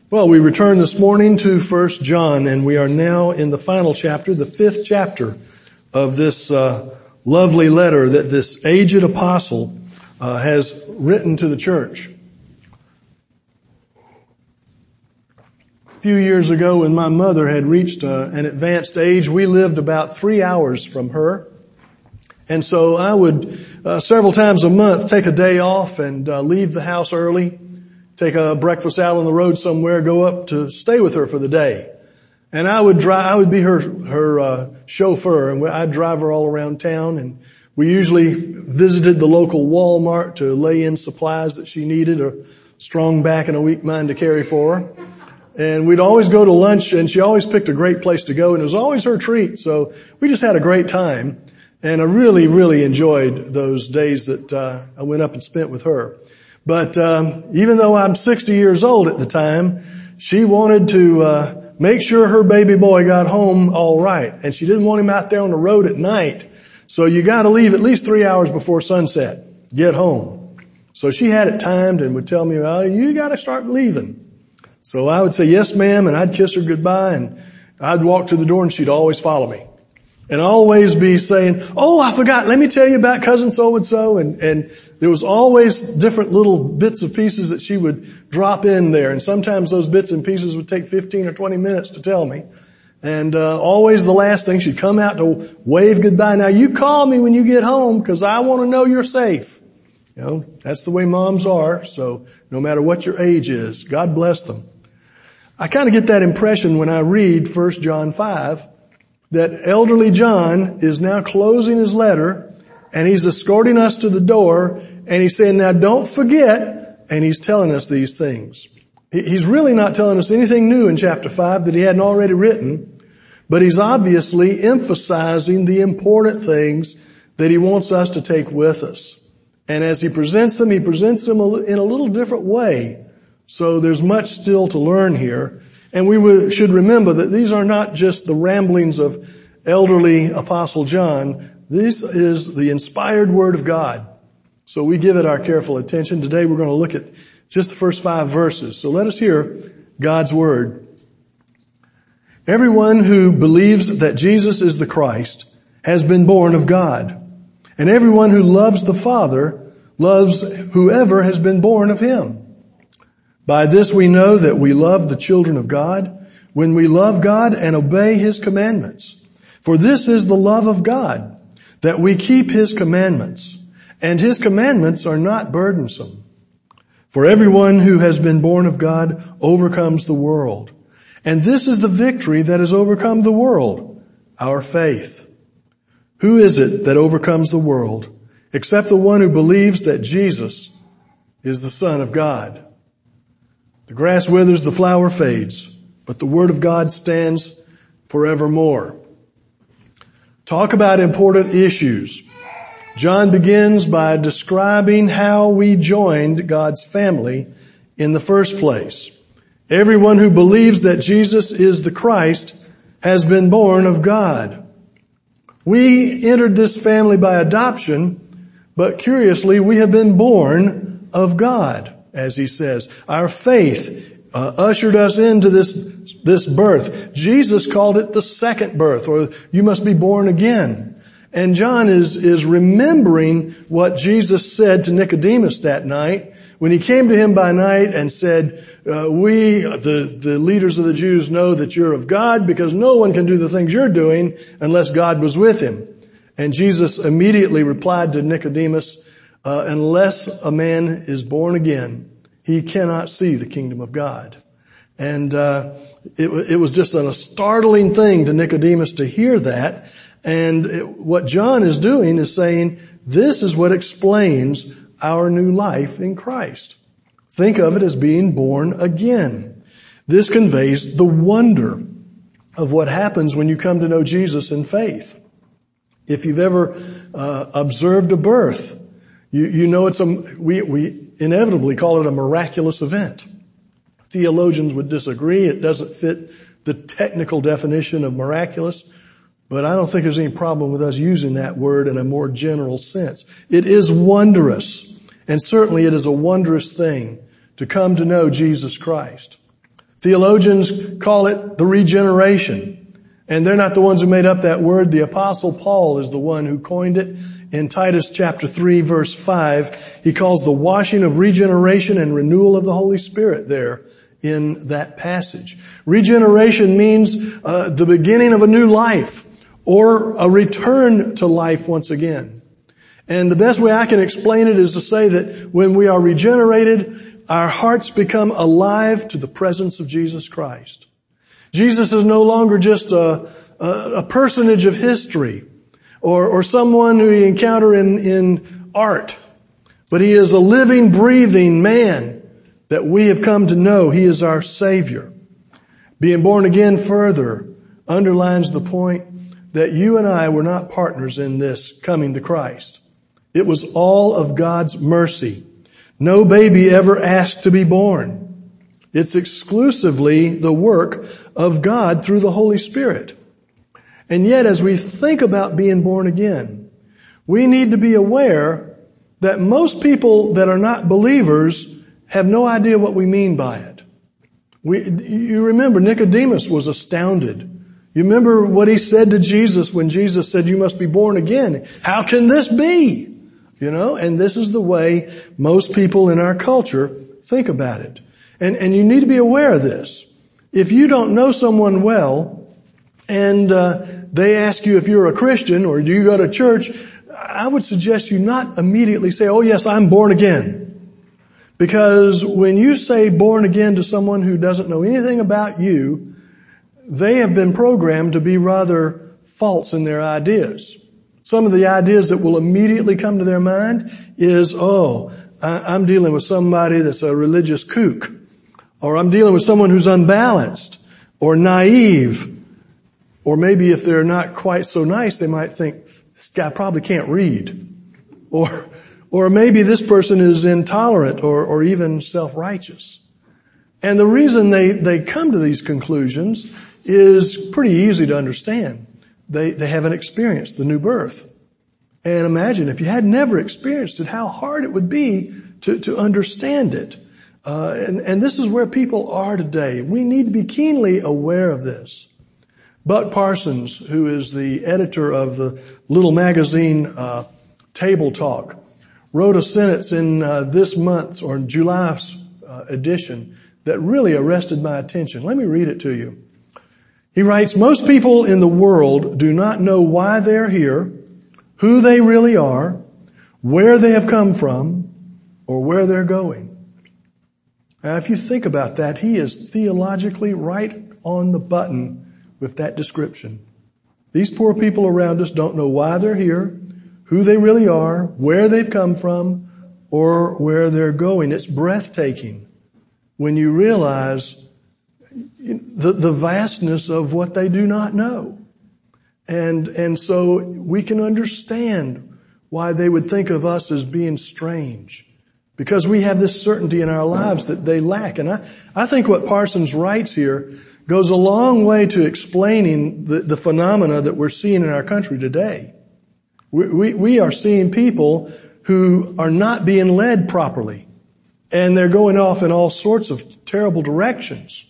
Well, we return this morning to 1 John, and we are now in the final chapter, the 5th chapter of this lovely letter that this aged apostle has written to the church. A few years ago, when my mother had reached an advanced age, we lived about 3 hours from her. And so I would several times a month take a day off and leave the house early, take a breakfast out on the road somewhere, go up to stay with her for the day. And I would be her chauffeur, and I'd drive her all around town, and we usually visited the local Walmart to lay in supplies that she needed, a strong back and a weak mind to carry for her. And we'd always go to lunch, and she always picked a great place to go, and it was always her treat. So we just had a great time, and I really, really enjoyed those days that I went up and spent with her. But even though I'm 60 years old at the time, she wanted to make sure her baby boy got home all right. And she didn't want him out there on the road at night. So you got to leave at least 3 hours before sunset. Get home. So she had it timed and would tell me, well, you got to start leaving. So I would say, yes, ma'am, and I'd kiss her goodbye, and I'd walk to the door, and she'd always follow me. And always be saying, oh, I forgot, let me tell you about cousin so-and-so. And there was always different little bits of pieces that she would drop in there. And sometimes those bits and pieces would take 15 or 20 minutes to tell me. And always the last thing, she'd come out to wave goodbye. Now you call me when you get home because I want to know you're safe. You know, that's the way moms are. So no matter what your age is, God bless them. I kind of get that impression when I read 1 John 5. That elderly John is now closing his letter, and he's escorting us to the door, and he's saying, now don't forget, and he's telling us these things. He's really not telling us anything new in chapter 5 that he hadn't already written, but he's obviously emphasizing the important things that he wants us to take with us. And as he presents them in a little different way. So there's much still to learn here. And we should remember that these are not just the ramblings of elderly Apostle John. This is the inspired Word of God. So we give it our careful attention. Today we're going to look at just the first 5 verses. So let us hear God's Word. Everyone who believes that Jesus is the Christ has been born of God. And everyone who loves the Father loves whoever has been born of Him. By this we know that we love the children of God, when we love God and obey His commandments. For this is the love of God, that we keep His commandments, and His commandments are not burdensome. For everyone who has been born of God overcomes the world. And this is the victory that has overcome the world, our faith. Who is it that overcomes the world, except the one who believes that Jesus is the Son of God? The grass withers, the flower fades, but the word of God stands forevermore. Talk about important issues. John begins by describing how we joined God's family in the first place. Everyone who believes that Jesus is the Christ has been born of God. We entered this family by adoption, but curiously we have been born of God. As he says, our faith ushered us into this birth. Jesus called it the second birth, or you must be born again. And John is remembering what Jesus said to Nicodemus that night when he came to him by night and said, we, the leaders of the Jews, know that you're of God because no one can do the things you're doing unless God was with him. And Jesus immediately replied to Nicodemus, unless a man is born again, he cannot see the kingdom of God. And it was just a startling thing to Nicodemus to hear that. And what John is doing is saying, this is what explains our new life in Christ. Think of it as being born again. This conveys the wonder of what happens when you come to know Jesus in faith. If you've ever observed a birth, you know we inevitably call it a miraculous event. Theologians would disagree. It doesn't fit the technical definition of miraculous, but I don't think there's any problem with us using that word in a more general sense. It is wondrous, and certainly it is a wondrous thing to come to know Jesus Christ. Theologians call it the regeneration. And they're not the ones who made up that word. The Apostle Paul is the one who coined it. In Titus chapter 3 verse 5, he calls the washing of regeneration and renewal of the Holy Spirit there in that passage. Regeneration means the beginning of a new life or a return to life once again. And the best way I can explain it is to say that when we are regenerated, our hearts become alive to the presence of Jesus Christ. Jesus is no longer just a personage of history or someone who you encounter in art, but he is a living, breathing man that we have come to know. He is our Savior. Being born again further underlines the point that you and I were not partners in this coming to Christ. It was all of God's mercy. No baby ever asked to be born. It's exclusively the work of God through the Holy Spirit. And yet, as we think about being born again, we need to be aware that most people that are not believers have no idea what we mean by it. You remember Nicodemus was astounded. You remember what he said to Jesus when Jesus said, "You must be born again." How can this be? And this is the way most people in our culture think about it. And you need to be aware of this. If you don't know someone well, and they ask you if you're a Christian or do you go to church, I would suggest you not immediately say, "Oh yes, I'm born again." Because when you say born again to someone who doesn't know anything about you, they have been programmed to be rather false in their ideas. Some of the ideas that will immediately come to their mind is, I'm dealing with somebody that's a religious kook. Or I'm dealing with someone who's unbalanced or naive. Or maybe if they're not quite so nice, they might think, this guy probably can't read. Or maybe this person is intolerant or even self-righteous. And the reason they come to these conclusions is pretty easy to understand. They haven't experienced the new birth. And imagine if you had never experienced it, how hard it would be to understand it. And this is where people are today. We need to be keenly aware of this. Buck Parsons, who is the editor of the little magazine Table Talk, wrote a sentence in this month's or July's edition that really arrested my attention. Let me read it to you. He writes, "Most people in the world do not know why they're here, who they really are, where they have come from, or where they're going." Now, if you think about that, he is theologically right on the button with that description. These poor people around us don't know why they're here, who they really are, where they've come from, or where they're going. It's breathtaking when you realize the vastness of what they do not know. And so we can understand why they would think of us as being strange, because we have this certainty in our lives that they lack. And I think what Parsons writes here goes a long way to explaining the phenomena that we're seeing in our country today. We are seeing people who are not being led properly, and they're going off in all sorts of terrible directions.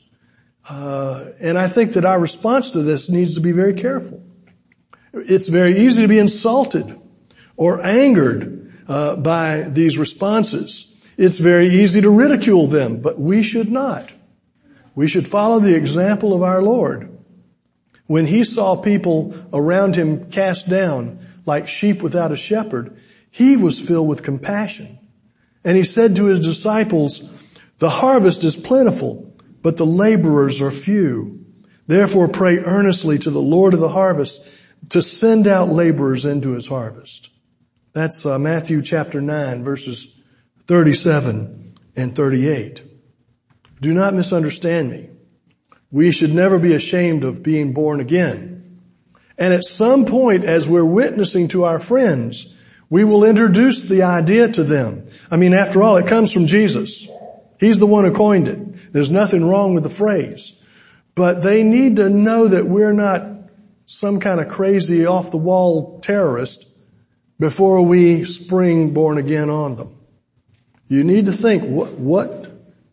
And I think that our response to this needs to be very careful. It's very easy to be insulted or angered by these responses. It's very easy to ridicule them, but we should not. We should follow the example of our Lord. When he saw people around him cast down like sheep without a shepherd, he was filled with compassion. And he said to his disciples, "The harvest is plentiful, but the laborers are few. Therefore pray earnestly to the Lord of the harvest to send out laborers into his harvest." That's Matthew chapter 9, verses 37 and 38. Do not misunderstand me. We should never be ashamed of being born again. And at some point, as we're witnessing to our friends, we will introduce the idea to them. I mean, after all, it comes from Jesus. He's the one who coined it. There's nothing wrong with the phrase. But they need to know that we're not some kind of crazy off-the-wall terrorist before we spring born again on them. You need to think, what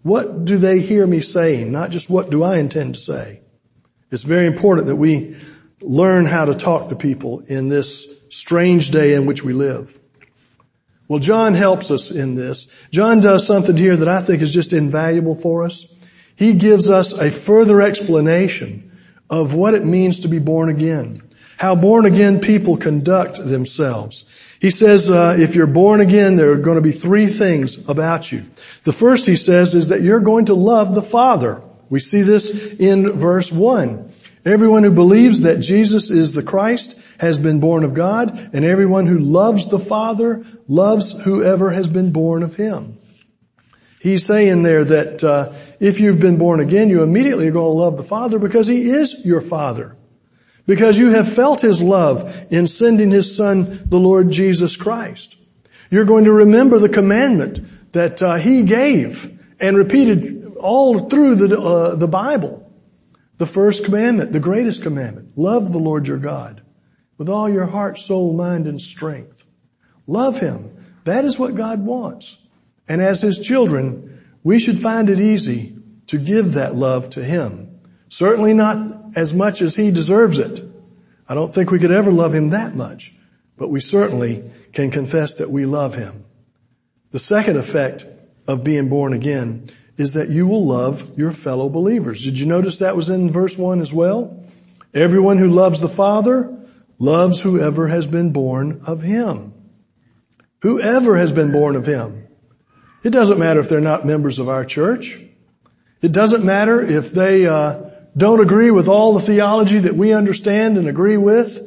what do they hear me saying? Not just what do I intend to say. It's very important that we learn how to talk to people in this strange day in which we live. Well, John helps us in this. John does something here that I think is just invaluable for us. He gives us a further explanation of what it means to be born again, how born again people conduct themselves. He says, if you're born again, there are going to be three things about you. The first, he says, is that you're going to love the Father. We see this in verse 1. Everyone who believes that Jesus is the Christ has been born of God, and everyone who loves the Father loves whoever has been born of Him. He's saying there that if you've been born again, you immediately are going to love the Father because He is your Father. Because you have felt His love in sending His Son, the Lord Jesus Christ. You're going to remember the commandment that He gave and repeated all through the Bible. The first commandment, the greatest commandment. Love the Lord your God with all your heart, soul, mind, and strength. Love Him. That is what God wants. And as His children, we should find it easy to give that love to Him. Certainly not as much as He deserves it. I don't think we could ever love Him that much, but we certainly can confess that we love Him. The second effect of being born again is that you will love your fellow believers. Did you notice that was in verse 1 as well? Everyone who loves the Father loves whoever has been born of Him. Whoever has been born of Him. It doesn't matter if they're not members of our church. It doesn't matter if they don't agree with all the theology that we understand and agree with.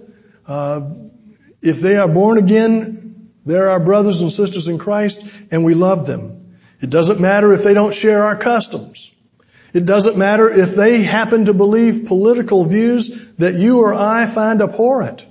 If they are born again, they're our brothers and sisters in Christ, and we love them. It doesn't matter if they don't share our customs. It doesn't matter if they happen to believe political views that you or I find abhorrent.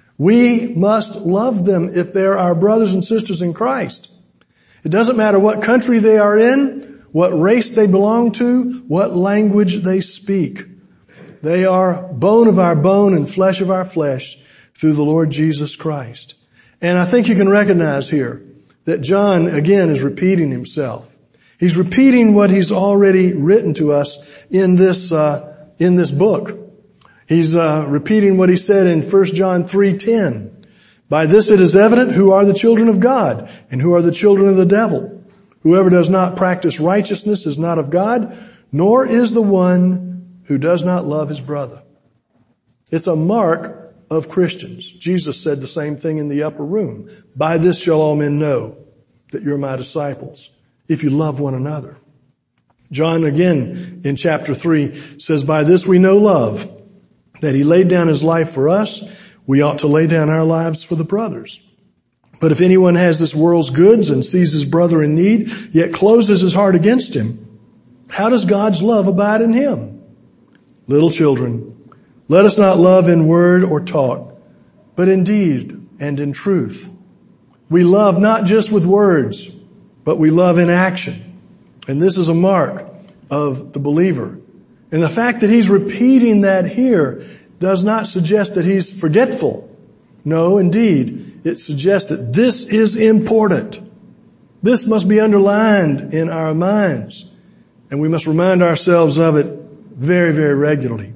We must love them if they're our brothers and sisters in Christ. It doesn't matter what country they are in, what race they belong to, what language they speak. They are bone of our bone and flesh of our flesh through the Lord Jesus Christ. And I think you can recognize here that John, again, is repeating himself. He's repeating what he's already written to us in this book. He's repeating what he said in 1 John 3:10. By this it is evident who are the children of God and who are the children of the devil. Whoever does not practice righteousness is not of God, nor is the one who does not love his brother. It's a mark of Christians. Jesus said the same thing in the upper room. By this shall all men know that you're my disciples, if you love one another. John again in chapter 3 says, by this we know love, that He laid down His life for us. We ought to lay down our lives for the brothers. But if anyone has this world's goods and sees his brother in need, yet closes his heart against him, how does God's love abide in him? Little children, let us not love in word or talk, but in deed and in truth. We love not just with words, but we love in action. And this is a mark of the believer. And the fact that he's repeating that here does not suggest that he's forgetful. No, indeed, it suggests that this is important. This must be underlined in our minds. And we must remind ourselves of it very, very regularly.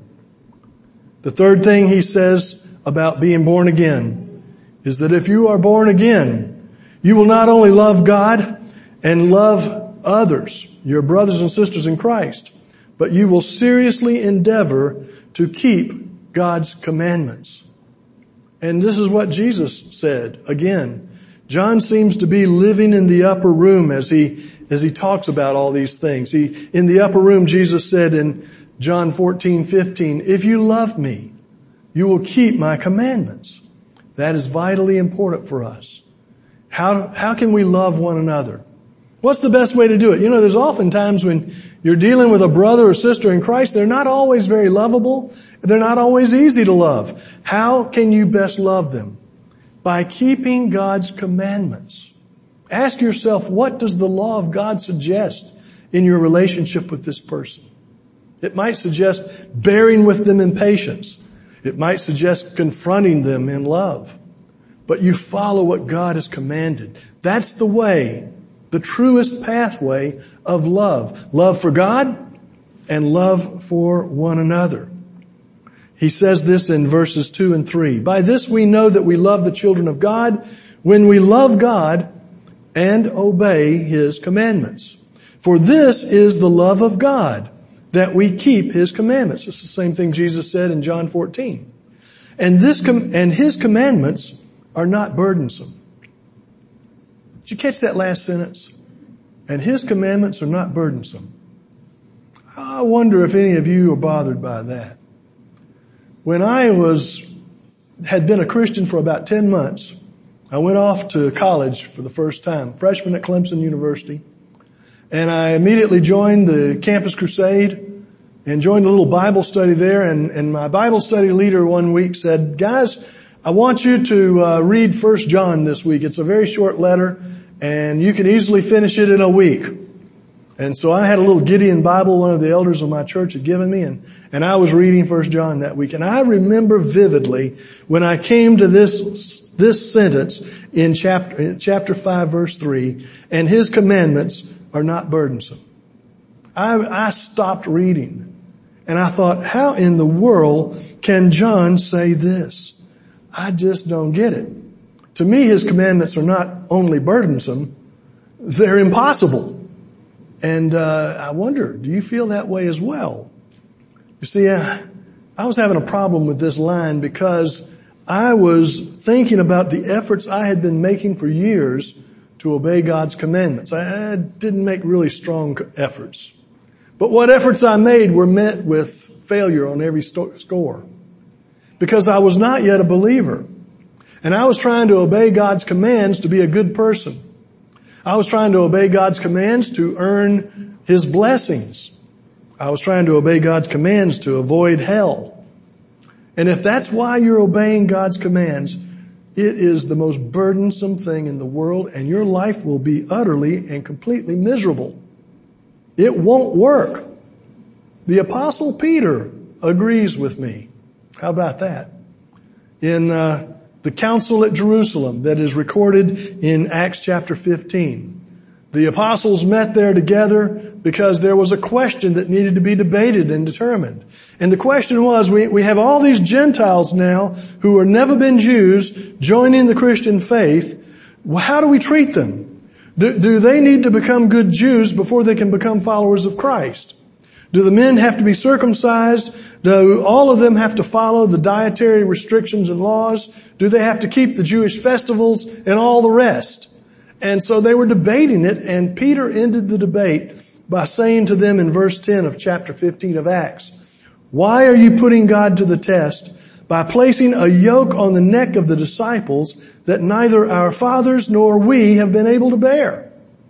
The third thing he says about being born again is that if you are born again, you will not only love God and love others, your brothers and sisters in Christ, but you will seriously endeavor to keep God's commandments. And this is what Jesus said. Again, John seems to be living in the upper room as he talks about all these things. In the upper room, Jesus said in John 14:15, if you love me, you will keep my commandments. That is vitally important for us. How can we love one another? What's the best way to do it? You know, there's often times when you're dealing with a brother or sister in Christ, they're not always very lovable. They're not always easy to love. How can you best love them? By keeping God's commandments. Ask yourself, what does the law of God suggest in your relationship with this person? It might suggest bearing with them in patience. It might suggest confronting them in love. But you follow what God has commanded. That's the way the truest pathway of love. Love for God and love for one another. He says this in verses 2 and 3. By this we know that we love the children of God when we love God and obey His commandments. For this is the love of God, that we keep His commandments. It's the same thing Jesus said in John 14. And His commandments are not burdensome. Did you catch that last sentence? And His commandments are not burdensome. I wonder if any of you are bothered by that. When I had been a Christian for about 10 months, I went off to college for the first time, freshman at Clemson University, and I immediately joined the Campus Crusade and joined a little Bible study there, and my Bible study leader one week said, guys, I want you to read 1 John this week. It's a very short letter, and you can easily finish it in a week. And so I had a little Gideon Bible one of the elders of my church had given me, and I was reading 1 John that week. And I remember vividly when I came to this sentence in chapter 5 verse 3, and His commandments are not burdensome. I stopped reading and I thought, how in the world can John say this? I just don't get it. To me, His commandments are not only burdensome, they're impossible. And I wonder, do you feel that way as well? You see, I was having a problem with this line because I was thinking about the efforts I had been making for years to obey God's commandments. I didn't make really strong efforts. But what efforts I made were met with failure on every score. Because I was not yet a believer. And I was trying to obey God's commands to be a good person. I was trying to obey God's commands to earn His blessings. I was trying to obey God's commands to avoid hell. And if that's why you're obeying God's commands, it is the most burdensome thing in the world, and your life will be utterly and completely miserable. It won't work. The Apostle Peter agrees with me. How about that? In the council at Jerusalem that is recorded in Acts chapter 15. The apostles met there together because there was a question that needed to be debated and determined. And the question was, we have all these Gentiles now who have never been Jews joining the Christian faith. Well, how do we treat them? Do they need to become good Jews before they can become followers of Christ? Do the men have to be circumcised? Do all of them have to follow the dietary restrictions and laws? Do they have to keep the Jewish festivals and all the rest? And so they were debating it, and Peter ended the debate by saying to them in verse 10 of chapter 15 of Acts, why are you putting God to the test by placing a yoke on the neck of the disciples that neither our fathers nor we have been able to bear?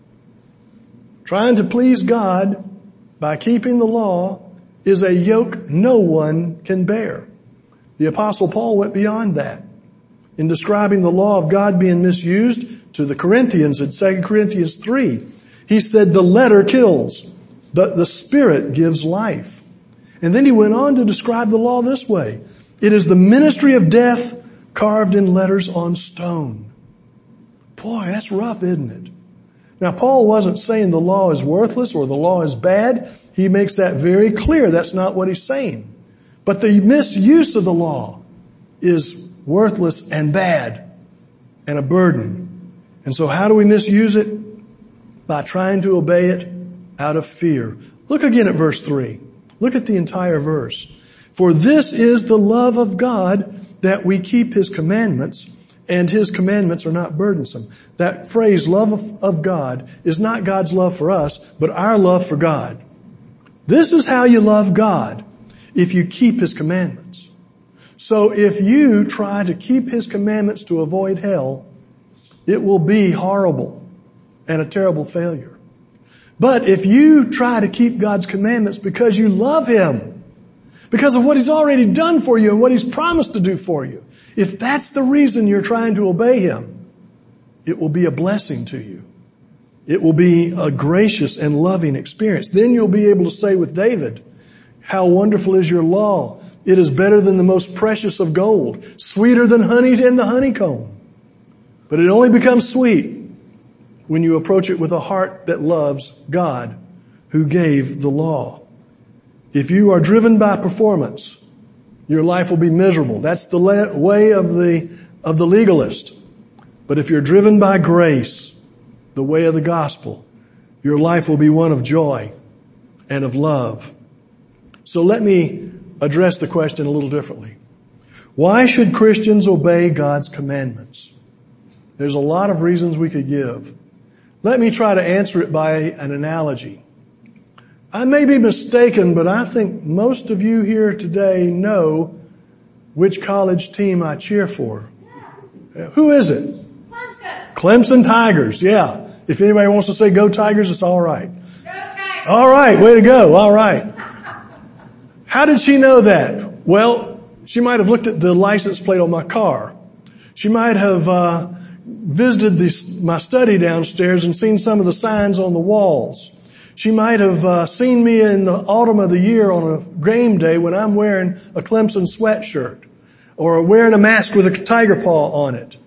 Trying to please God by keeping the law is a yoke no one can bear. The Apostle Paul went beyond that in describing the law of God being misused to the Corinthians in 2 Corinthians 3. He said the letter kills, but the Spirit gives life. And then he went on to describe the law this way. It is the ministry of death carved in letters on stone. Boy, that's rough, isn't it? Now, Paul wasn't saying the law is worthless or the law is bad. He makes that very clear. That's not what he's saying. But the misuse of the law is worthless and bad and a burden. And so how do we misuse it? By trying to obey it out of fear. Look again at verse 3. Look at the entire verse. For this is the love of God, that we keep His commandments, and His commandments are not burdensome. That phrase, love of God, is not God's love for us, but our love for God. This is how you love God, if you keep His commandments. So if you try to keep His commandments to avoid hell, it will be horrible and a terrible failure. But if you try to keep God's commandments because you love Him, because of what He's already done for you and what He's promised to do for you, if that's the reason you're trying to obey Him, it will be a blessing to you. It will be a gracious and loving experience. Then you'll be able to say with David, how wonderful is your law. It is better than the most precious of gold, sweeter than honey in the honeycomb. But it only becomes sweet when you approach it with a heart that loves God, who gave the law. If you are driven by performance, your life will be miserable. That's the way of the legalist. But if you're driven by grace, the way of the gospel, your life will be one of joy and of love. So let me address the question a little differently. Why should Christians obey God's commandments? There's a lot of reasons we could give. Let me try to answer it by an analogy. I may be mistaken, but I think most of you here today know which college team I cheer for. Who is it? Clemson Tigers, yeah. If anybody wants to say go Tigers, it's all right. Go Tigers! All right, way to go. All right. How did she know that? Well, she might have looked at the license plate on my car. She might have visited my study downstairs and seen some of the signs on the walls. She might have seen me in the autumn of the year on a game day when I'm wearing a Clemson sweatshirt or wearing a mask with a tiger paw on it.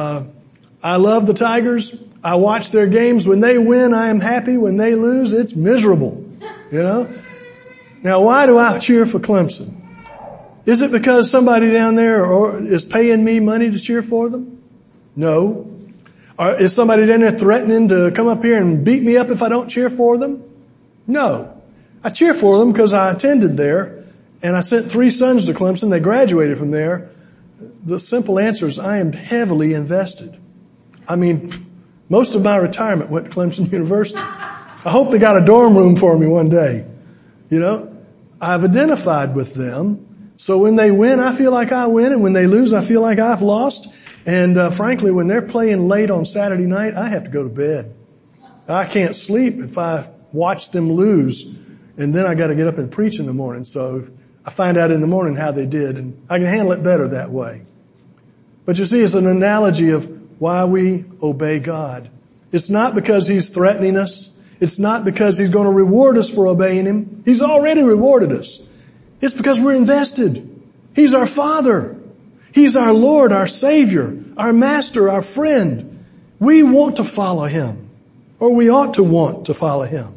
I love the Tigers. I watch their games. When they win, I am happy. When they lose, it's miserable. You know? Now, why do I cheer for Clemson? Is it because somebody down there is paying me money to cheer for them? No. Or is somebody down there threatening to come up here and beat me up if I don't cheer for them? No. I cheer for them because I attended there and I sent 3 sons to Clemson. They graduated from there. The simple answer is I am heavily invested. I mean, most of my retirement went to Clemson University. I hope they got a dorm room for me one day. You know, I've identified with them. So when they win, I feel like I win. And when they lose, I feel like I've lost. And frankly, when they're playing late on Saturday night, I have to go to bed. I can't sleep if I watch them lose. And then I got to get up and preach in the morning. So I find out in the morning how they did. And I can handle it better that way. But you see, it's an analogy of why we obey God. It's not because He's threatening us. It's not because He's going to reward us for obeying Him. He's already rewarded us. It's because we're invested. He's our Father. He's our Lord, our Savior, our Master, our friend. We want to follow Him, or we ought to want to follow Him.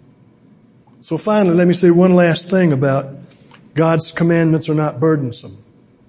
So finally, let me say one last thing about God's commandments are not burdensome.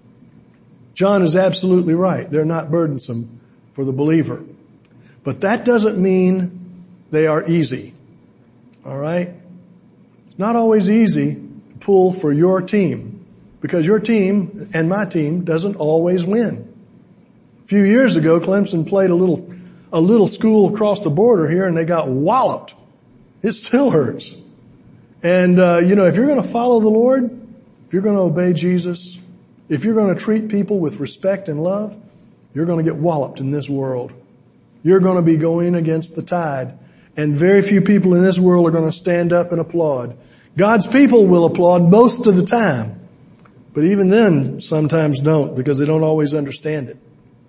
John is absolutely right. They're not burdensome for the believer. But that doesn't mean they are easy. All right? It's not always easy to pull for your team because your team and my team doesn't always win. A few years ago, Clemson played a little school across the border here and they got walloped. It still hurts. And, if you're going to follow the Lord, if you're going to obey Jesus, if you're going to treat people with respect and love, you're going to get walloped in this world. You're going to be going against the tide. And very few people in this world are going to stand up and applaud. God's people will applaud most of the time. But even then, sometimes don't because they don't always understand it.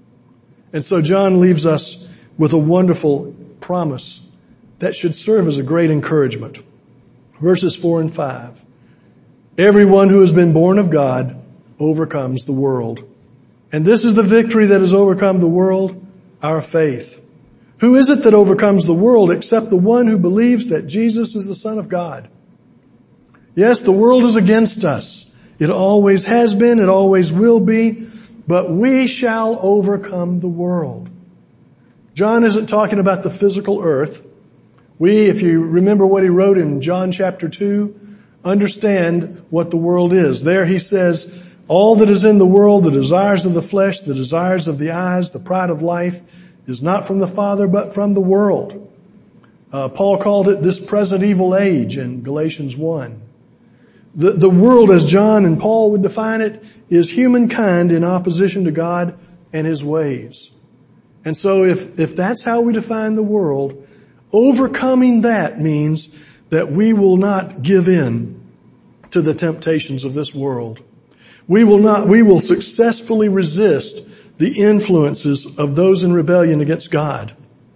And so John leaves us with a wonderful promise that should serve as a great encouragement. Verses 4 and 5. Everyone who has been born of God overcomes the world. And this is the victory that has overcome the world, our faith. Who is it that overcomes the world except the one who believes that Jesus is the Son of God? Yes, the world is against us. It always has been, it always will be, but we shall overcome the world. John isn't talking about the physical earth. We, if you remember what he wrote in John chapter 2, understand what the world is. There he says, all that is in the world, the desires of the flesh, the desires of the eyes, the pride of life, is not from the Father, but from the world. Paul called it this present evil age in Galatians 1. The world, as John and Paul would define it, is humankind in opposition to God and His ways. And so if that's how we define the world, overcoming that means that we will not give in to the temptations of this world. We will successfully resist the influences of those in rebellion against God.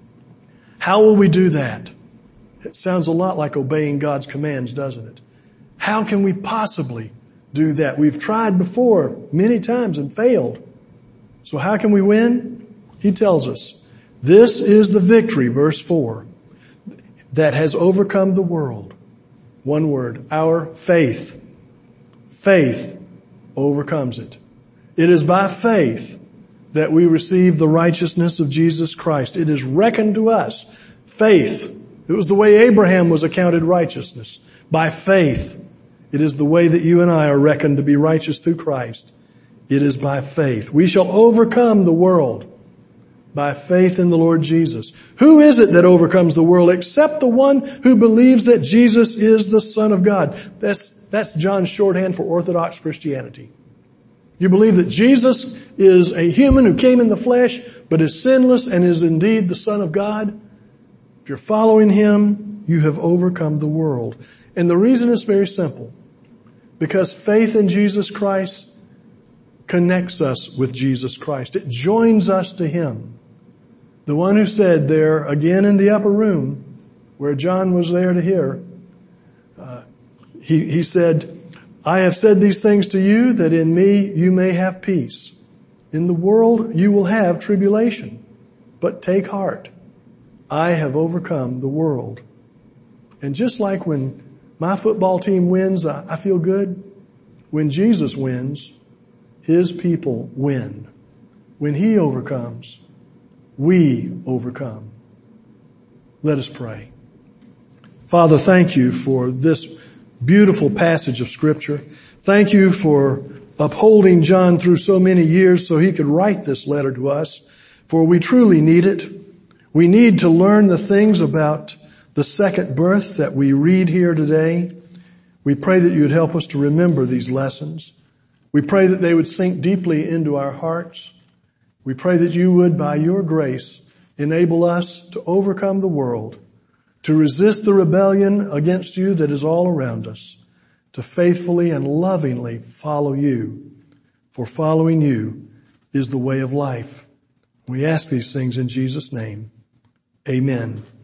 How will we do that? It sounds a lot like obeying God's commands, doesn't it? How can we possibly do that? We've tried before many times and failed. So how can we win? He tells us, This is the victory, verse 4, that has overcome the world. One word, our faith. Faith overcomes it. It is by faith that we receive the righteousness of Jesus Christ. It is reckoned to us. Faith. It was the way Abraham was accounted righteousness. By faith. It is the way that you and I are reckoned to be righteous through Christ. It is by faith. We shall overcome the world by faith in the Lord Jesus. Who is it that overcomes the world except the one who believes that Jesus is the Son of God? That's John's shorthand for Orthodox Christianity. You believe that Jesus is a human who came in the flesh, but is sinless and is indeed the Son of God? If you're following Him, you have overcome the world. And the reason is very simple. Because faith in Jesus Christ connects us with Jesus Christ. It joins us to Him. The one who said there, again in the upper room, where John was there to hear, he said, I have said these things to you that in me you may have peace. In the world you will have tribulation, but take heart. I have overcome the world. And just like when my football team wins, I feel good. When Jesus wins, His people win. When He overcomes, we overcome. Let us pray. Father, thank you for this beautiful passage of Scripture. Thank you for upholding John through so many years so he could write this letter to us, for we truly need it. We need to learn the things about the second birth that we read here today. We pray that you would help us to remember these lessons. We pray that they would sink deeply into our hearts. We pray that you would, by your grace, enable us to overcome the world, to resist the rebellion against you that is all around us, to faithfully and lovingly follow you. For following you is the way of life. We ask these things in Jesus' name. Amen.